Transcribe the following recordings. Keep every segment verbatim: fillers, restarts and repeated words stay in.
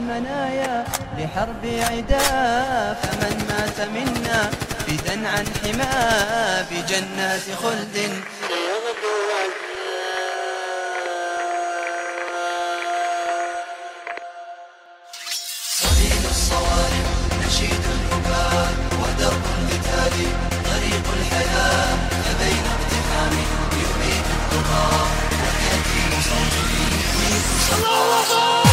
المنايا لحرب عدا، فمن مات منا فدا عن حما بجنات خلد. صليل الصوارم نشيد الهباء ودرب القتال طريق الحياة، فبين اقتحام يميت الطغاة ويأتي صوت يميت صفا.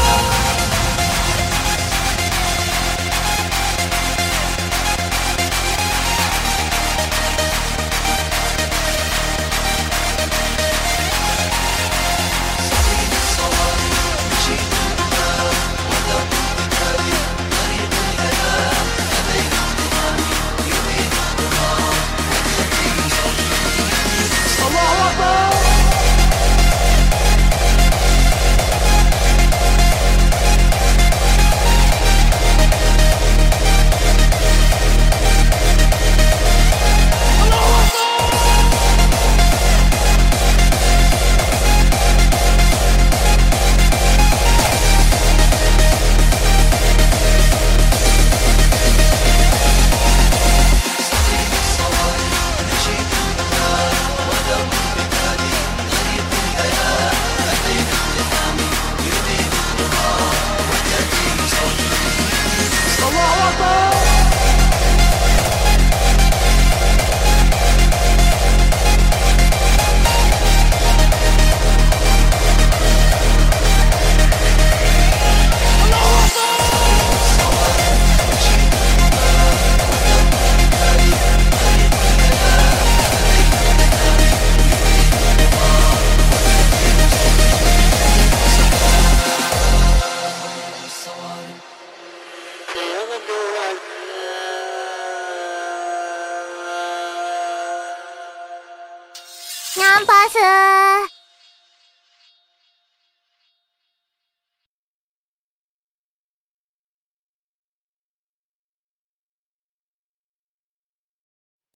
ニャンパスー。